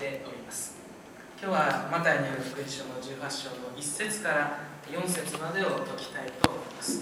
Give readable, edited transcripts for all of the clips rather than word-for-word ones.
ております。今日はマタイによる福音書の18章の1節から4節までを解きたいと思います。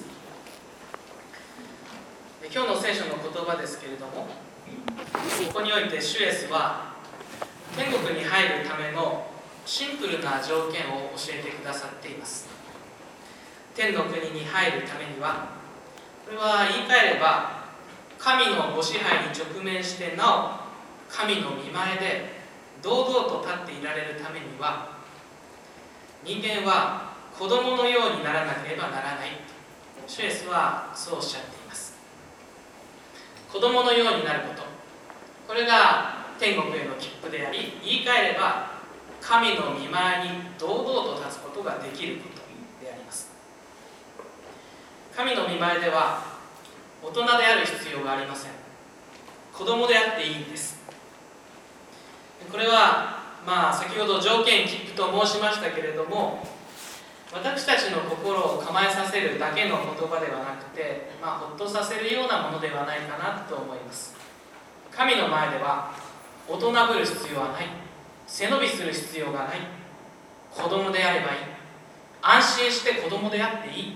今日の聖書の言葉ですけれども、ここにおいて主イエスは天国に入るためのシンプルな条件を教えてくださっています。天の国に入るためには、これは言い換えれば神のご支配に直面してなお神の御前で堂々と立っていられるためには、人間は子供のようにならなければならないと主イエスはそうおっしゃっています。子供のようになること、これが天国への切符であり、言い換えれば神の御前に堂々と立つことができることであります。神の御前では大人である必要がありません。子供であっていいんです。これは先ほど条件切符と申しましたけれども、私たちの心を構えさせるだけの言葉ではなくて、ほっとさせるようなものではないかなと思います。神の前では大人ぶる必要はない、背伸びする必要がない、子供であればいい、安心して子供であっていい。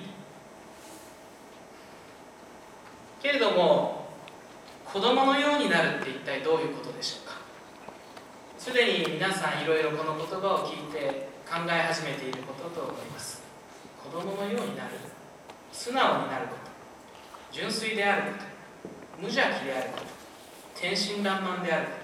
けれども、子供のようになるって一体どういうことでしょうか。すでに皆さんいろいろこの言葉を聞いて考え始めていることと思います。子供のようになる、素直になること、純粋であること、無邪気であること、天真爛漫であること。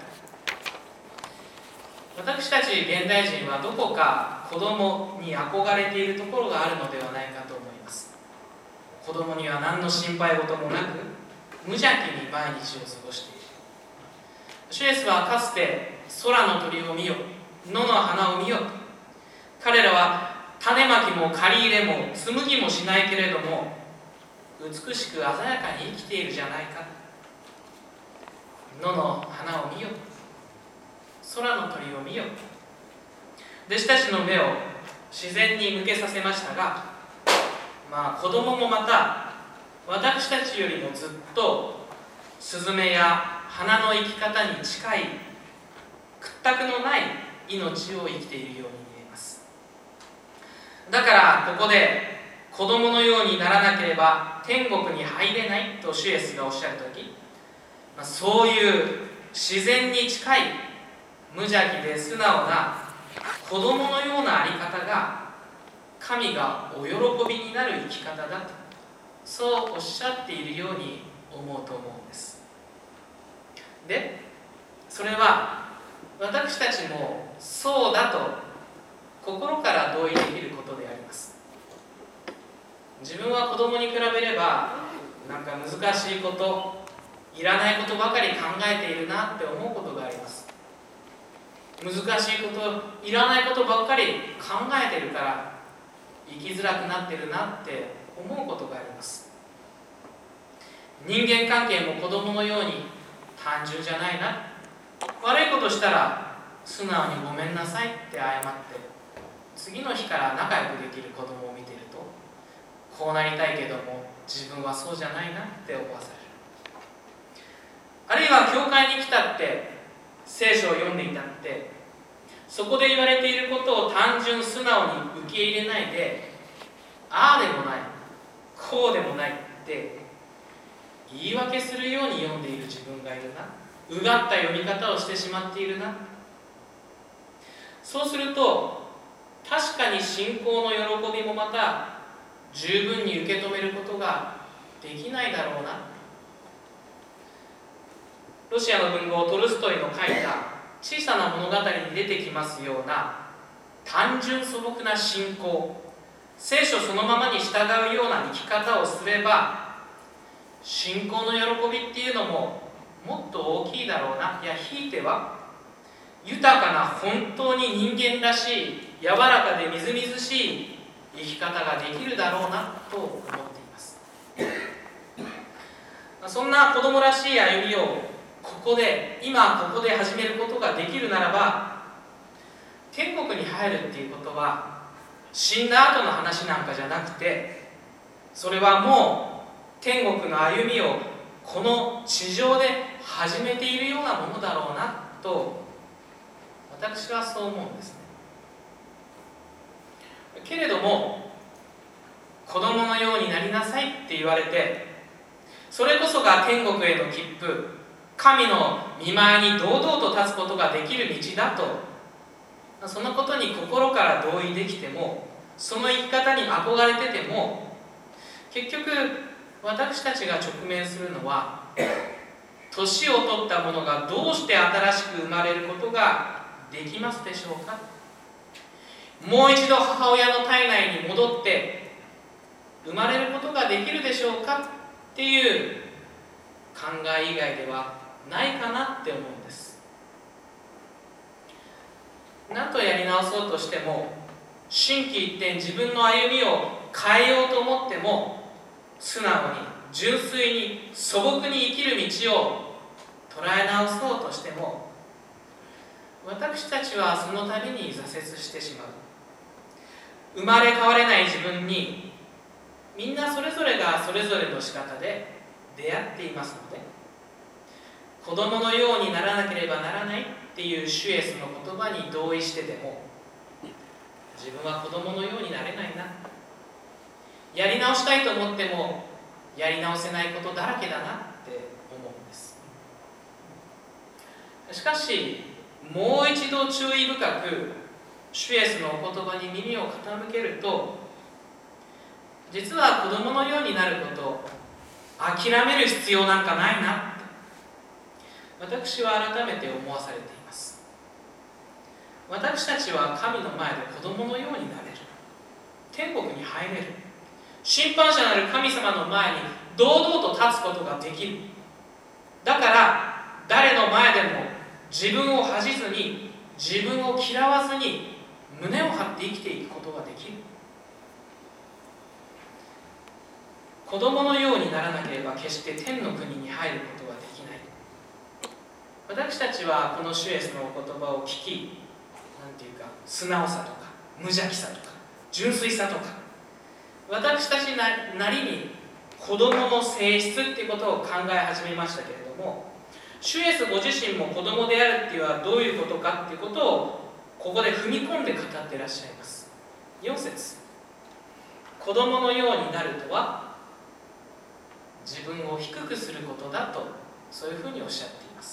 私たち現代人はどこか子供に憧れているところがあるのではないかと思います。子供には何の心配事もなく、無邪気に毎日を過ごしている。主イエスはかつて空の鳥を見よ、野の花を見よ、彼らは種まきも刈り入れも紡ぎもしないけれども美しく鮮やかに生きているじゃないか。野の花を見よ、空の鳥を見よ。弟子たちの目を自然に向けさせましたが、子供もまた私たちよりもずっとスズメや花の生き方に近い屈託のない命を生きているように見えます。だからここで子供のようにならなければ天国に入れないと主イエスがおっしゃるとき、そういう自然に近い無邪気で素直な子供のようなあり方が神がお喜びになる生き方だと、そうおっしゃっているように思うと思うんです。で、それは私たちもそうだと心から同意できることであります。自分は子供に比べれば難しいこと、いらないことばかり考えているなって思うことがあります。難しいこと、いらないことばっかり考えてるから生きづらくなってるなって思うことがあります。人間関係も子供のように単純じゃないな、悪いことしたら素直にごめんなさいって謝って次の日から仲良くできる子供を見ていると、こうなりたいけども自分はそうじゃないなって思わされる。あるいは教会に来たって聖書を読んでいたって、そこで言われていることを単純素直に受け入れないで、ああでもない、こうでもないって言い訳するように読んでいる自分がいるな、うがった読み方をしてしまっているな。そうすると確かに信仰の喜びもまた十分に受け止めることができないだろうな。ロシアの文豪トルストイの書いた小さな物語に出てきますような単純素朴な信仰、聖書そのままに従うような生き方をすれば、信仰の喜びっていうのももっと大きいだろうな、いやひいては豊かな本当に人間らしい柔らかでみずみずしい生き方ができるだろうなと思っています。そんな子供らしい歩みを今ここで始めることができるならば、天国に入るっていうことは死んだ後の話なんかじゃなくて、それはもう天国の歩みをこの地上で始めているようなものだろうなと私はそう思うんですね。けれども子供のようになりなさいって言われて、それこそが天国への切符、神の御前に堂々と立つことができる道だと、そのことに心から同意できても、その生き方に憧れてても、結局私たちが直面するのは、年を取った者がどうして新しく生まれることができますでしょうか。もう一度母親の体内に戻って生まれることができるでしょうかっていう考え以外ではないかなって思うんです。何とやり直そうとしても、心機一転自分の歩みを変えようと思っても、素直に純粋に素朴に生きる道を捉え直そうとしても、私たちはその度に挫折してしまう。生まれ変われない自分にみんなそれぞれがそれぞれの仕方で出会っていますので、子供のようにならなければならないっていう主イエスの言葉に同意してても、自分は子供のようになれないな、やり直したいと思ってもやり直せないことだらけだなって思うんです。しかしもう一度注意深く主イエスのお言葉に耳を傾けると、実は子供のようになることを諦める必要なんかないなって私は改めて思わされています。私たちは神の前で子供のようになれる、天国に入れる、審判者なる神様の前に堂々と立つことができる。だから誰の前でも自分を恥じずに、自分を嫌わずに胸を張って生きていくことができる。子供のようにならなければ決して天の国に入ることができない。私たちはこの主イエスのお言葉を聞き、なんていうか素直さとか無邪気さとか純粋さとか、私たちなりに子供の性質っていうことを考え始めましたけれども、主イエスご自身も子供であるっていうのはどういうことかっていうことをここで踏み込んで語っていらっしゃいます。4節、子供のようになるとは自分を低くすることだと、そういうふうにおっしゃっています。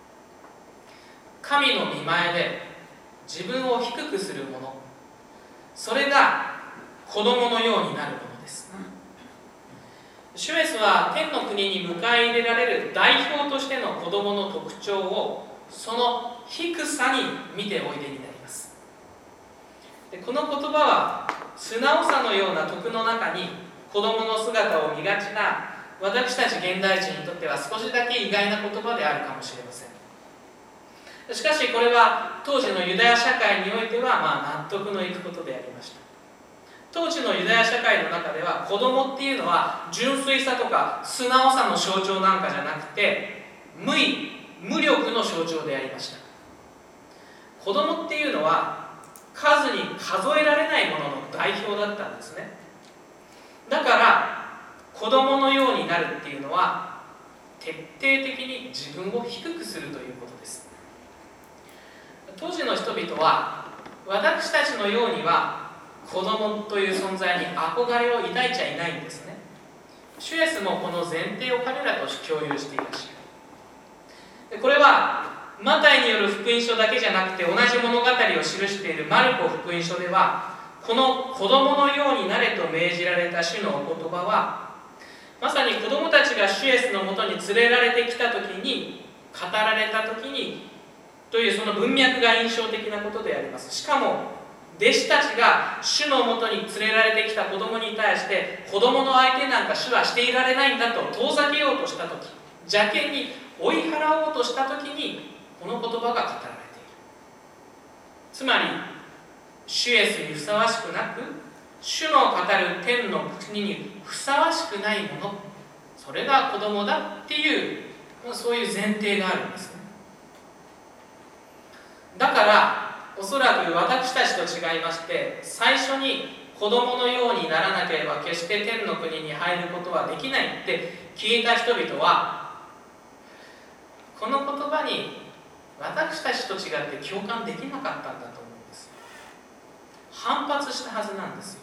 神の御前で自分を低くするもの、それが子供のようになるものです。主イエスは天の国に迎え入れられる代表としての子供の特徴をその低さに見ておいでになります。でこの言葉は素直さのような徳の中に子供の姿を見がちな私たち現代人にとっては少しだけ意外な言葉であるかもしれません。しかしこれは当時のユダヤ社会においては納得のいくことでありました。当時のユダヤ社会の中では子供っていうのは純粋さとか素直さの象徴なんかじゃなくて、無意無力の象徴でありました。子供っていうのは数に数えられないものの代表だったんですね。だから子供のようになるっていうのは徹底的に自分を低くするということです。当時の人々は私たちのようには子供という存在に憧れを抱いちゃいないんですね。主イエスもこの前提を彼らと共有していらっしゃる。これはマタイによる福音書だけじゃなくて、同じ物語を記しているマルコ福音書では、この子供のようになれと命じられた主のお言葉は、まさに子供たちが主イエスのもとに連れられてきた時に語られた時にというその文脈が印象的なことであります。しかも弟子たちが主のもとに連れられてきた子供に対して、子供の相手なんか主はしていられないんだと遠ざけようとした時、邪険に追い払おうとした時にこの言葉が語られている。つまり主イエスにふさわしくなく、主の語る天の国にふさわしくないもの、それが子供だっていう、そういう前提があるんですね。だからおそらく私たちと違いまして、最初に子供のようにならなければ決して天の国に入ることはできないって聞いた人々は、この言葉に私たちと違って共感できなかったんだと思うんです。反発したはずなんですよ。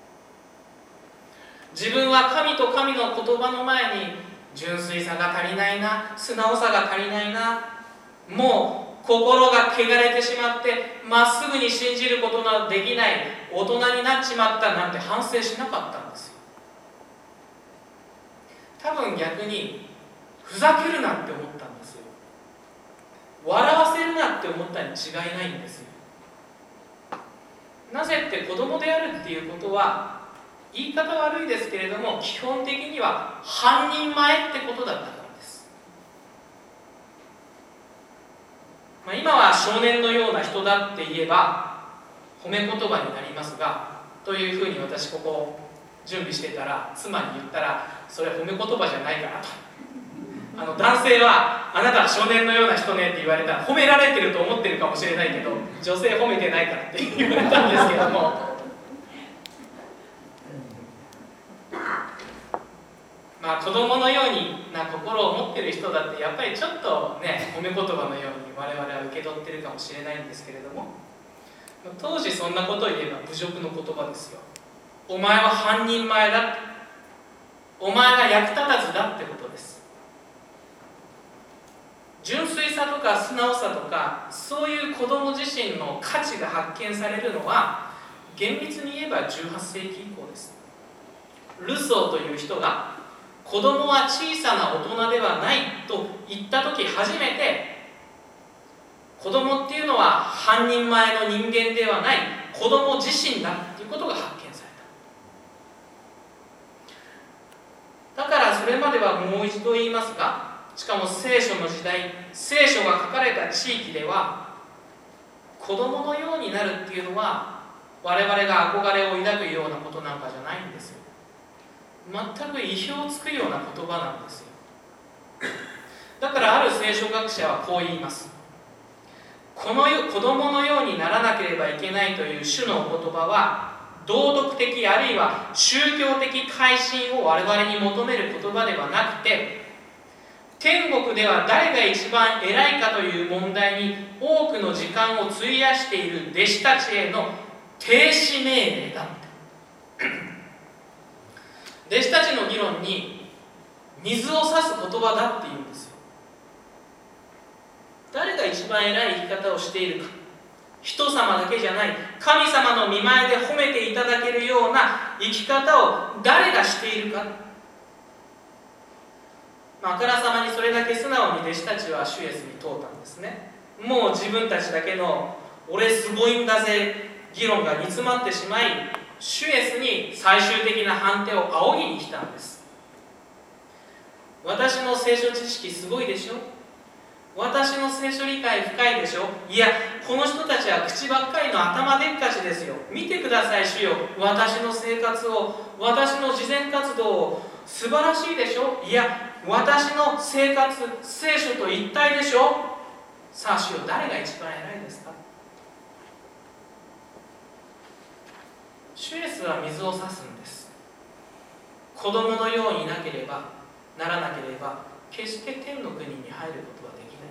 自分は神と神の言葉の前に純粋さが足りないな、素直さが足りないな、もう心が汚れてしまってまっすぐに信じることができない大人になっちまったなんて反省しなかったんですよ。多分逆にふざけるなって思ったんですよ。笑わせるなって思ったに違いないんですよ。なぜって子供であるっていうことは言い方悪いですけれども基本的には半人前ってことだったからです。今は少年のような人だって言えば褒め言葉になりますが、というふうに私ここ準備してたら妻に言ったら、それ褒め言葉じゃないかなと。男性はあなたは少年のような人ねって言われたら褒められてると思ってるかもしれないけど、女性褒めてないからって言われたんですけども子供のような心を持っている人だってやっぱりちょっとね、褒め言葉のように我々は受け取ってるかもしれないんですけれども、当時そんなことを言えば侮辱の言葉ですよ。お前は半人前だって、お前が役立たずだってことです。純粋さとか素直さとかそういう子供自身の価値が発見されるのは厳密に言えば18世紀以降です。ルソーという人が子供は小さな大人ではないと言った時初めて、子供っていうのは半人前の人間ではない子供自身だということが発見された。だからそれまではもう一度言いますが、しかも聖書の時代、聖書が書かれた地域では子供のようになるっていうのは我々が憧れを抱くようなことなんかじゃないんですよ。全く意表をつくような言葉なんですよ。だからある聖書学者はこう言います。子供のようにならなければいけないという主のお言葉は道徳的あるいは宗教的改心を我々に求める言葉ではなくて、天国では誰が一番偉いかという問題に多くの時間を費やしている弟子たちへの停止命令だって。弟子たちの議論に水を差す言葉だっていうんですよ。誰が一番偉い生き方をしているか、人様だけじゃない神様の御前で褒めていただけるような生き方を誰がしているか。あからさまにそれだけ素直に弟子たちは主イエスに問うたんですね。もう自分たちだけの俺すごいんだぜ議論が煮詰まってしまい、主イエスに最終的な判定を仰ぎに来たんです。私の聖書知識すごいでしょ、私の聖書理解深いでしょ、いやこの人たちは口ばっかりの頭でっかちですよ、見てください主よ、私の生活を、私の慈善活動を、素晴らしいでしょ、いや私の生活聖書と一体でしょ、さあ主よ誰が一番偉いですか。主イエスは水を差すんです。子供のようにならなければ決して天の国に入ることはでき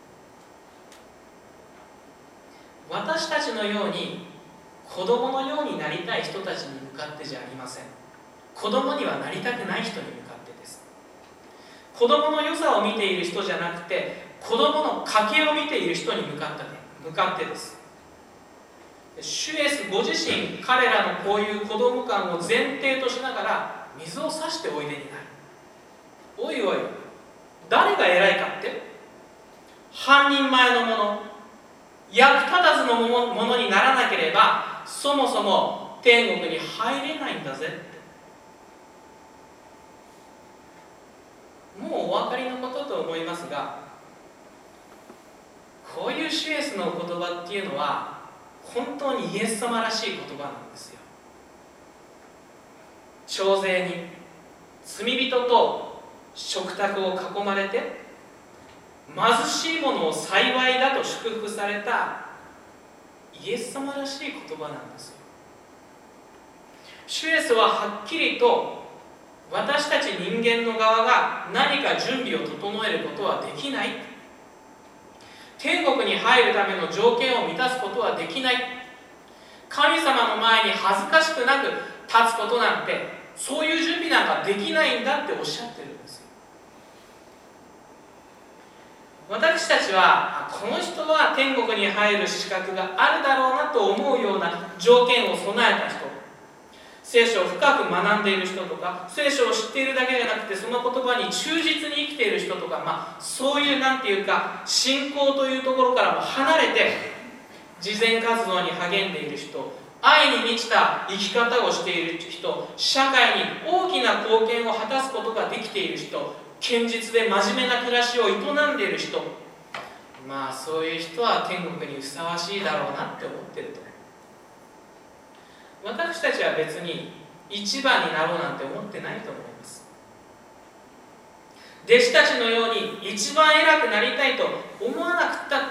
ない。私たちのように子供のようになりたい人たちに向かってじゃありません。子供にはなりたくない人に向かってです。子供の良さを見ている人じゃなくて子供の家系を見ている人に向かってです。主イエスご自身、彼らのこういう子供感を前提としながら水を差しておいでになる。おいおい、誰が偉いかって、半人前のもの、役立たずのものにならなければそもそも天国に入れないんだぜって。もうお分かりのことと思いますが、こういう主イエスのお言葉っていうのは本当にイエス様らしい言葉なんですよ。徴税に罪人と食卓を囲まれて貧しい者を幸いだと祝福されたイエス様らしい言葉なんですよ。主イエスははっきりと私たち人間の側が何か準備を整えることはできない、 天国に入るための条件を満たすことはできない。神様の前に恥ずかしくなく立つことなんて、そういう準備なんかできないんだっておっしゃってるんですよ。私たちはこの人は天国に入る資格があるだろうなと思うような条件を備えた人、聖書を深く学んでいる人とか、聖書を知っているだけじゃなくてその言葉に忠実に生きている人とか、そういうなんていうか信仰というところからも離れて慈善活動に励んでいる人、愛に満ちた生き方をしている人、社会に大きな貢献を果たすことができている人、堅実で真面目な暮らしを営んでいる人、そういう人は天国にふさわしいだろうなって思ってると。私たちは別に一番になろうなんて思ってないと思います。弟子たちのように一番偉くなりたいと思わなくったって、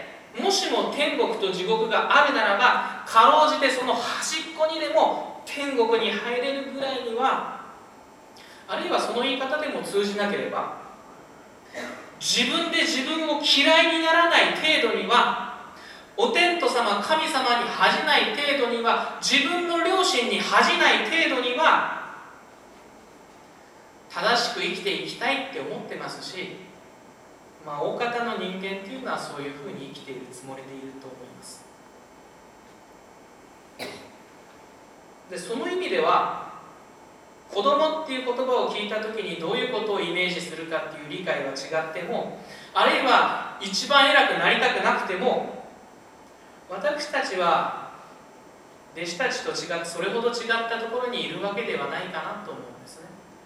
もしも天国と地獄があるならば、かろうじてその端っこにでも天国に入れるぐらいには、あるいはその言い方でも通じなければ、自分で自分を嫌いにならない程度には、お天道様神様に恥じない程度には、自分の良心に恥じない程度には正しく生きていきたいって思ってますし、大方の人間っていうのはそういうふうに生きているつもりでいると思います。で、その意味では子供っていう言葉を聞いた時にどういうことをイメージするかっていう理解は違っても、あるいは一番偉くなりたくなくても、私たちは弟子たちと違ってそれほど違ったところにいるわけではないかなと思うんですね。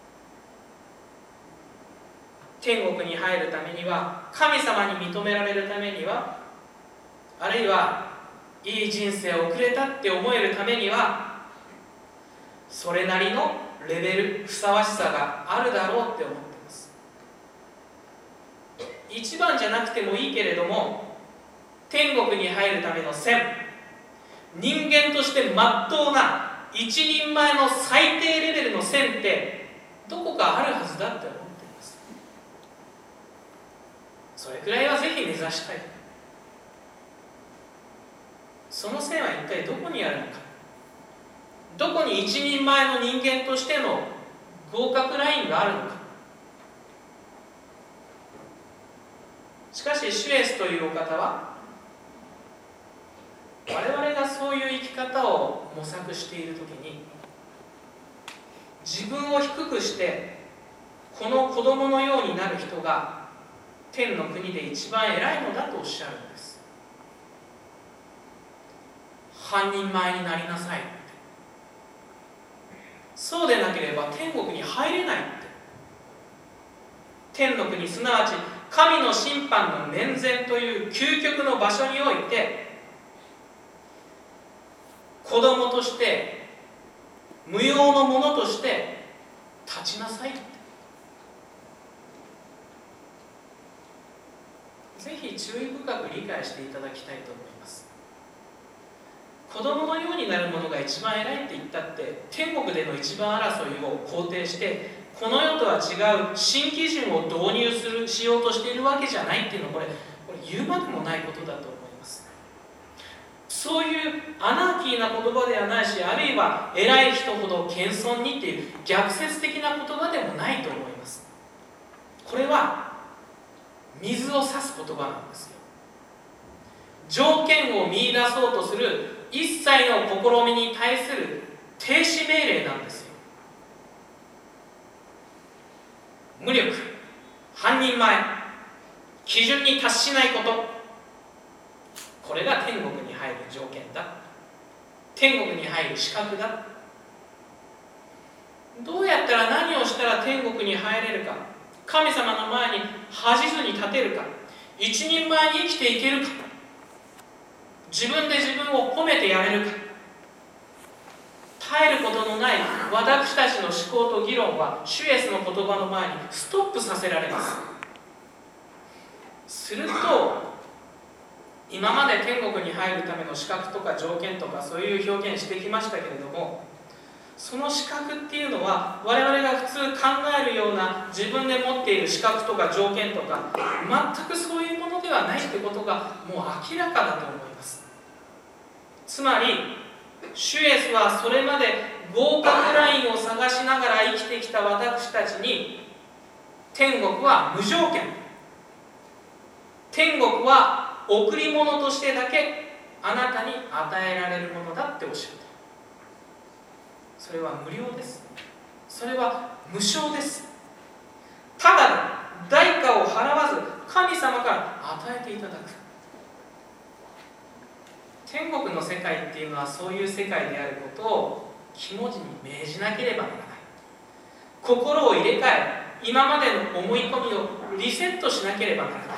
天国に入るためには、神様に認められるためには、あるいはいい人生を送れたって思えるためには、それなりのレベル、ふさわしさがあるだろうって思っています。一番じゃなくてもいいけれども、天国に入るための線、人間としてまっとうな一人前の最低レベルの線ってどこかあるはずだって思っています。それくらいはぜひ目指したい。その線は一体どこにあるのか、どこに一人前の人間としての合格ラインがあるのか。しかしシュエスというお方は、我々がそういう生き方を模索しているときに、自分を低くしてこの子供のようになる人が天の国で一番偉いのだとおっしゃるんです。半人前になりなさいって。そうでなければ天国に入れないって。天の国、すなわち神の審判の面前という究極の場所において、子供として無用のものとして立ちなさいって。ぜひ注意深く理解していただきたいと思います。子供のようになるものが一番偉いって言ったって、天国での一番争いを肯定してこの世とは違う新基準を導入しようとしているわけじゃないっていうのは、これ言うまでもないことだと思います。そういうアナーキーな言葉ではないし、あるいは偉い人ほど謙遜にっていう逆説的な言葉でもないと思います。これは水を差す言葉なんですよ。条件を見出そうとする一切の試みに対する停止命令なんですよ。無力、半人前、基準に達しないこと、これが天国に入る条件だ。天国に入る資格だ。どうやったら、何をしたら天国に入れるか、神様の前に恥じずに立てるか、一人前に生きていけるか、自分で自分を褒めてやれるか、絶えることのない私たちの思考と議論はシュエスの言葉の前にストップさせられます。すると、今まで天国に入るための資格とか条件とかそういう表現してきましたけれども、 その資格っていうのは我々が普通考えるような自分で持っている資格とか条件とか全くそういうものではないってことがもう明らかだと思います。つまり主イエスはそれまで合格ラインを探しながら生きてきた私たちに、天国は無条件、天国は贈り物としてだけあなたに与えられるものだっておっしゃった。それは無料です。それは無償です。ただ代価を払わず神様から与えていただく。天国の世界っていうのはそういう世界であることを肝に銘じなければならない。心を入れ替え、今までの思い込みをリセットしなければならない。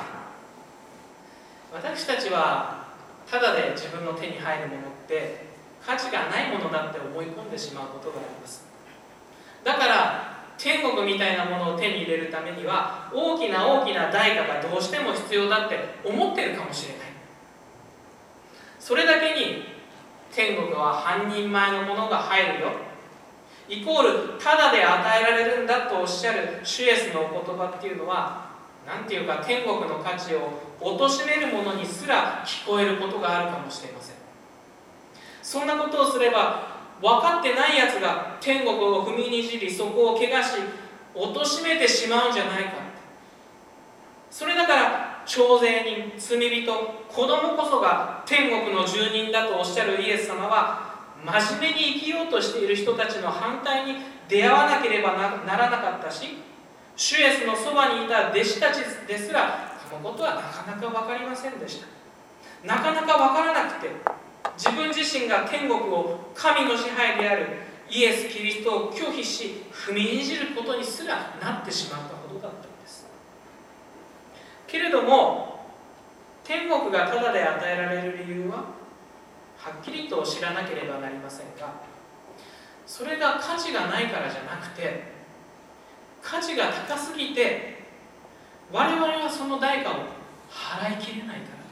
私たちはただで自分の手に入るものって価値がないものだって思い込んでしまうことがあります。だから天国みたいなものを手に入れるためには大きな代価がどうしても必要だって思ってるかもしれない。それだけに天国は半人前のものが入るよ、イコールただで与えられるんだとおっしゃる主イエスのお言葉っていうのは、なんていうか天国の価値を貶めるものにすら聞こえることがあるかもしれません。そんなことをすれば分かってないやつが天国を踏みにじり、そこを汚し貶めてしまうんじゃないか。それだから徴税人、罪人、子供こそが天国の住人だとおっしゃるイエス様は、真面目に生きようとしている人たちの反対に出会わなければならなかったし、主イエスのそばにいた弟子たちですらこのことはなかなか分かりませんでした。なかなか分からなくて、自分自身が天国を神の支配であるイエス・キリストを拒否し踏みにじることにすらなってしまったほどだったんです。けれども天国がただで与えられる理由ははっきりと知らなければなりませんが、それが価値がないからじゃなくて、価値が高すぎて我々はその代価を払いきれないからです。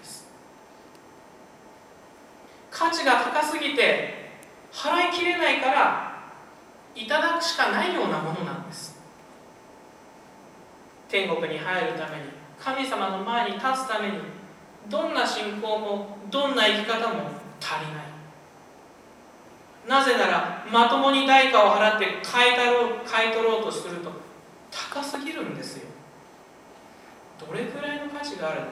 価値が高すぎて払いきれないからいただくしかないようなものなんです。天国に入るために、神様の前に立つために、どんな信仰もどんな生き方も足りない。なぜならまともに代価を払って買い取ろうとすると高すぎるんですよ。どれくらいの価値があるのか。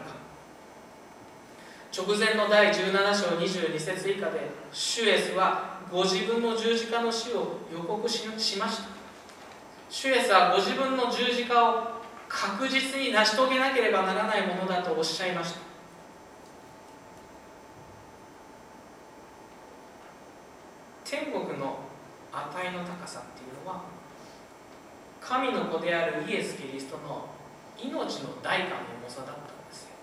直前の第17章22節以下で主イエスはご自分の十字架の死を予告しました。主イエスはご自分の十字架を確実に成し遂げなければならないものだとおっしゃいました。天国の値の高さっていうのは、神の子であるイエス・キリストの命の代価の重さだったんですよ。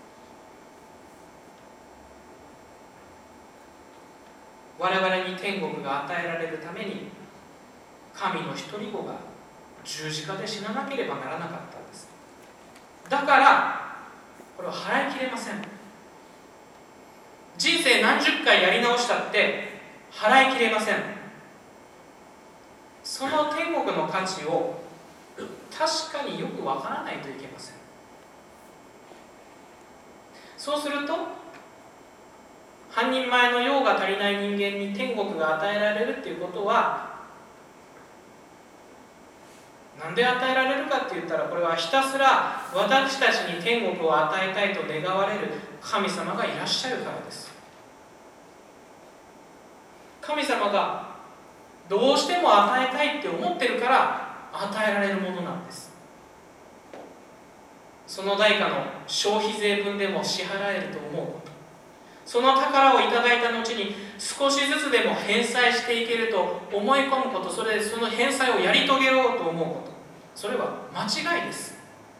我々に天国が与えられるために、神の一人子が十字架で死ななければならなかったんです。だからこれは払いきれません。人生何十回やり直したって払いきれません。その天国の価値を確かによくわからないといけません。そうすると半人前の用が足りない人間に天国が与えられるっていうことは、なんで与えられるかって言ったら、これはひたすら私たちに天国を与えたいと願われる神様がいらっしゃるからです。神様がどうしても与えたいって思ってるから与えられるものなんです。その代価の消費税分でも支払えると思うこと、その宝をいただいた後に少しずつでも返済していけると思い込むこと、その返済をやり遂げようと思うこと、それは間違いです。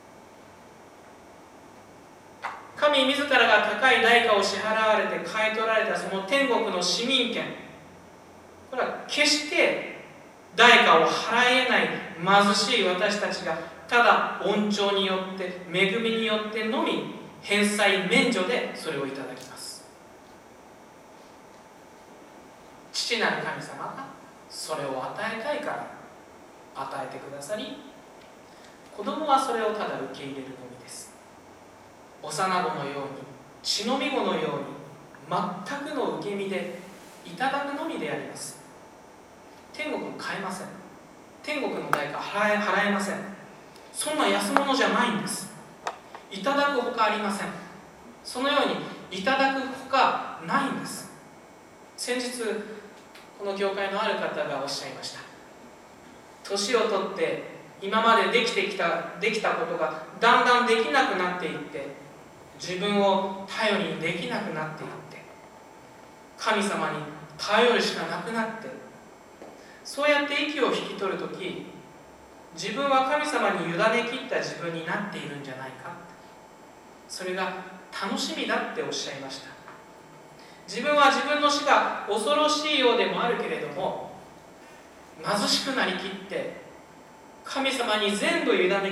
神自らが高い代価を支払われて買い取られたその天国の市民権、これは決して代価を払えない貧しい私たちがただ恩寵によって恵みによってのみ返済免除でそれをいただきます。父なる神様がそれを与えたいから与えてくださり、子供はそれをただ受け入れるのみです。幼子のように、血のみ子のように、全くの受け身でいただくのみであります。天国を変えません。天国の代価払えません。そんな安物じゃないんです。いただくほかありません。そのようにいただくほかないんです。先日この教会のある方がおっしゃいました。年を取って今までできたことがだんだんできなくなっていって、自分を頼りにできなくなっていって、神様に頼るしかなくなって、そうやって息を引き取るとき、自分は神様に委ねきった自分になっているんじゃないか、それが楽しみだっておっしゃいました。自分は自分の死が恐ろしいようでもあるけれども、貧しくなりきって神様に全部委ねきって、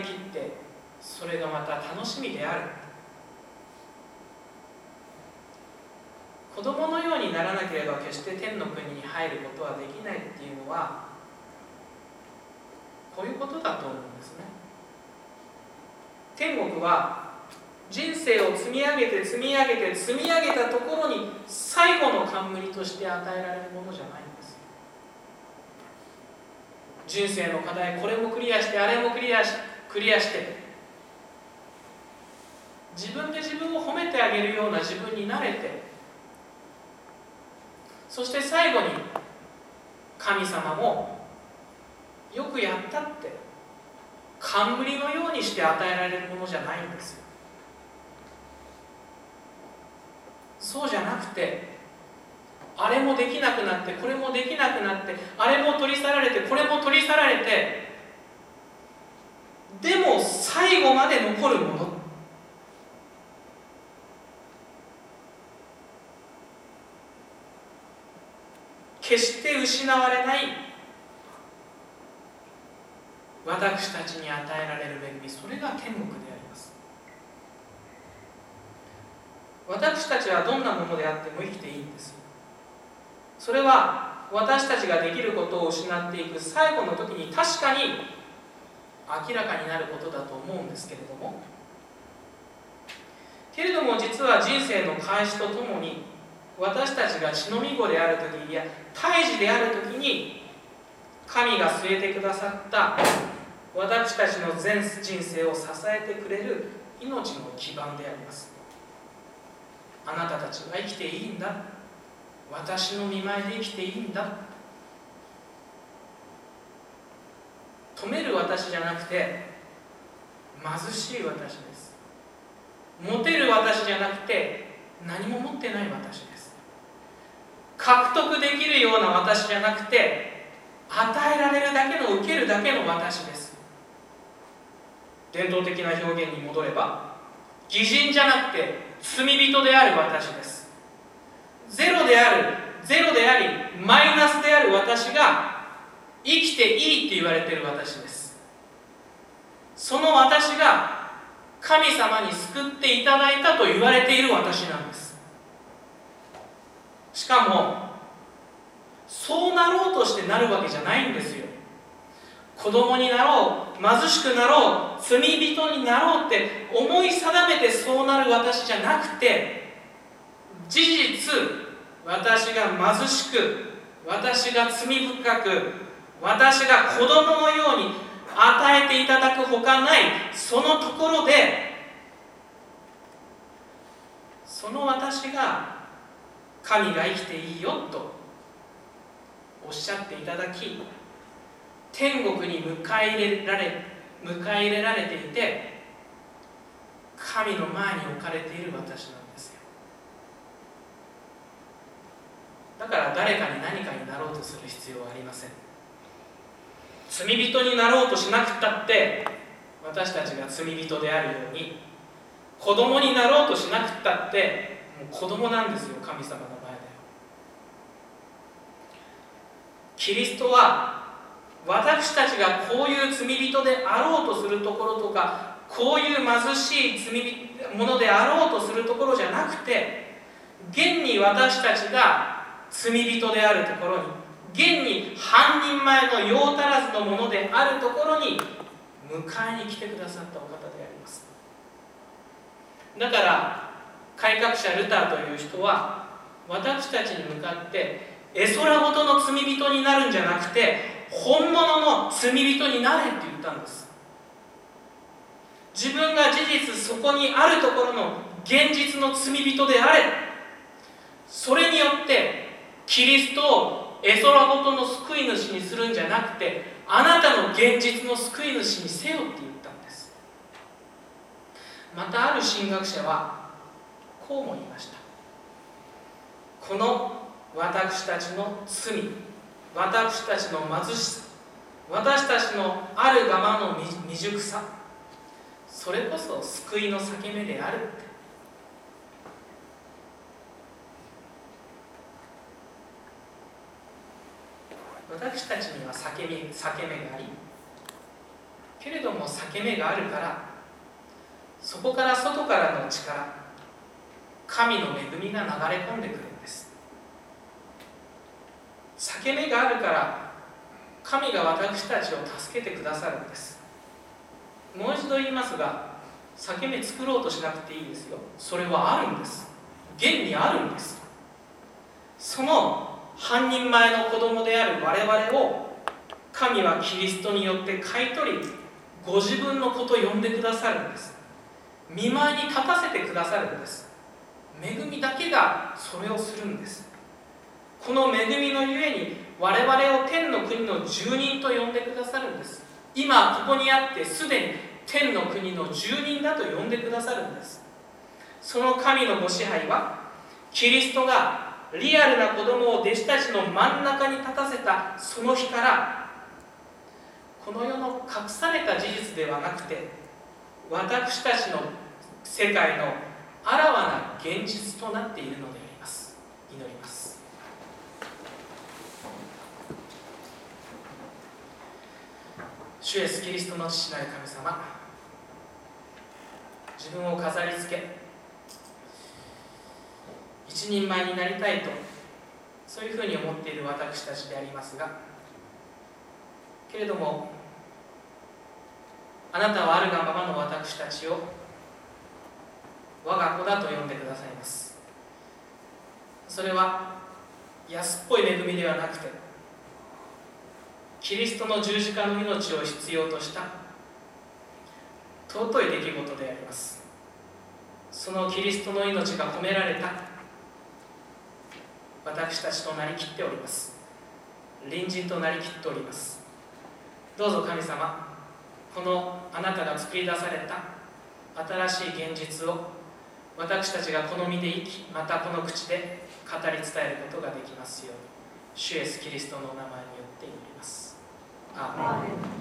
それがまた楽しみである。子供のようにならなければ決して天の国に入ることはできないっていうのは、こういうことだと思うんですね。天国は人生を積み上げて積み上げて積み上げたところに最後の冠として与えられるものじゃないんです。人生の課題、これもクリアしてあれもクリアして、自分で自分を褒めてあげるような自分になれて、そして最後に神様もよくやったって冠のようにして与えられるものじゃないんですよ。そうじゃなくて、あれもできなくなってこれもできなくなって、あれも取り去られてこれも取り去られて、でも最後まで残るもの、決して失われない私たちに与えられる恵み、それが天国であります。私たちはどんなものであっても生きていいんです。それは私たちができることを失っていく最後の時に確かに明らかになることだと思うんですけれども、実は人生の開始とともに、私たちが血のみ子である時や胎児である時に神が据えてくださった私たちの全人生を支えてくれる命の基盤であります。あなたたちは生きていいんだ、私の御前で生きていいんだ、止める私じゃなくて貧しい私です。持てる私じゃなくて何も持ってない私です。獲得できるような私じゃなくて与えられるだけの、受けるだけの私です。伝統的な表現に戻れば、義人じゃなくて罪人である私です。ゼロでありマイナスである私が生きていいって言われている私です。その私が神様に救っていただいたと言われている私なんです。しかもそうなろうとしてなるわけじゃないんですよ。子供になろう、貧しくなろう、罪人になろうって思い定めてそうなる私じゃなくて、事実私が貧しく、私が罪深く、私が子供のように与えていただくほかない、そのところでその私が神が生きていいよとおっしゃっていただき、天国に迎え入れられていて、神の前に置かれている私なんですよ。だから誰かに何かになろうとする必要はありません。罪人になろうとしなくったって私たちが罪人であるように、子供になろうとしなくったってもう子供なんですよ、神様の前で。キリストは私たちがこういう罪人であろうとするところとか、こういう貧しいものであろうとするところじゃなくて、現に私たちが罪人であるところに、 現に半人前の用足らずのものであるところに迎えに来てくださったお方であります。だから改革者ルターという人は私たちに向かって絵空事の罪人になるんじゃなくて本物の罪人になれって言ったんです。自分が事実そこにあるところの現実の罪人であれ、それによってキリストを絵空事の救い主にするんじゃなくてあなたの現実の救い主にせよって言ったんです。またある神学者はこうも言いました。この私たちの罪、私たちの貧しさ、私たちのあるがまの未熟さ、それこそ救いの裂け目であるって。私たちには裂け目があり、けれども裂け目があるから、そこから外からの力、神の恵みが流れ込んでくるんです。裂け目があるから神が私たちを助けてくださるんです。もう一度言いますが、裂け目作ろうとしなくていいですよ。それはあるんです。現にあるんです。その半人前の子供である我々を神はキリストによって買い取り、ご自分の子と呼んでくださるんです。見舞いに立たせてくださるんです。恵みだけがそれをするんです。この恵みのゆえに我々を天の国の住人と呼んでくださるんです。今ここにあってすでに天の国の住人だと呼んでくださるんです。その神のご支配はキリストがリアルな子供を弟子たちの真ん中に立たせたその日から、この世の隠された事実ではなくて私たちの世界のあらわな現実となっているのであります。祈ります。主イエスキリストの父なる神様、自分を飾り付け一人前になりたいと、そういうふうに思っている私たちでありますが、けれどもあなたはあるがままの私たちを我が子だと呼んでくださいます。それは安っぽい恵みではなくて、キリストの十字架の命を必要とした尊い出来事であります。そのキリストの命が込められた私たちとなりきっております。隣人となりきっております。どうぞ神様、このあなたが作り出された新しい現実を私たちが好みで生き、またこの口で語り伝えることができますように、主イエスキリストのお名前によって祈ります。アーメン。